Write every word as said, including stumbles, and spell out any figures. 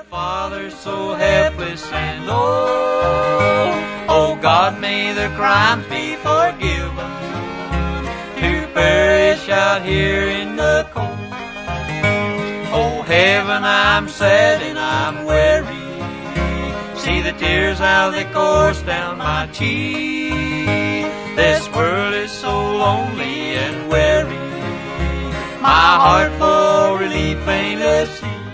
father so helpless and oh, oh God, may the crimes be forgiven who perish out here in the cold. Oh heaven, I'm sad and I'm weary. See the tears how they course down my cheek. This world is so lonely and weary. My heart for relief ain't a sea.